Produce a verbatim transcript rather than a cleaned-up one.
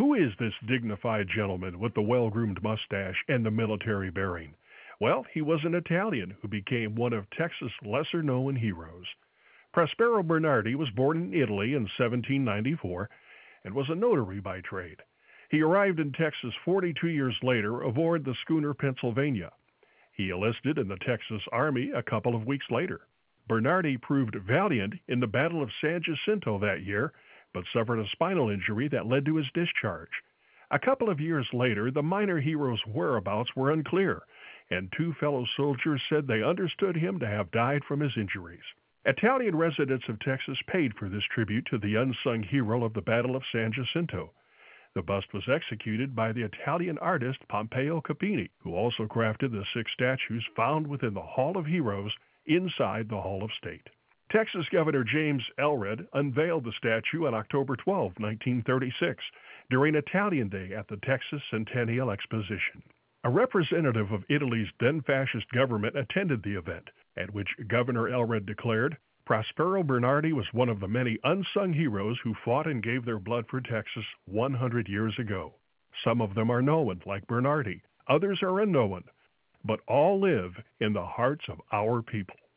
Who is this dignified gentleman with the well-groomed mustache and the military bearing? Well, he was an Italian who became one of Texas' lesser-known heroes. Prospero Bernardi was born in Italy in seventeen ninety-four and was a notary by trade. He arrived in Texas forty-two years later aboard the schooner Pennsylvania. He enlisted in the Texas Army a couple of weeks later. Bernardi proved valiant in the Battle of San Jacinto that year, but suffered a spinal injury that led to his discharge. A couple of years later, the minor hero's whereabouts were unclear, and two fellow soldiers said they understood him to have died from his injuries. Italian residents of Texas paid for this tribute to the unsung hero of the Battle of San Jacinto. The bust was executed by the Italian artist Pompeo Capini, who also crafted the six statues found within the Hall of Heroes inside the Hall of State. Texas Governor James Elred unveiled the statue on October twelfth, nineteen thirty-six, during Italian Day at the Texas Centennial Exposition. A representative of Italy's then-fascist government attended the event, at which Governor Elred declared, "Prospero Bernardi was one of the many unsung heroes who fought and gave their blood for Texas one hundred years ago. Some of them are known, like Bernardi. Others are unknown, but all live in the hearts of our people."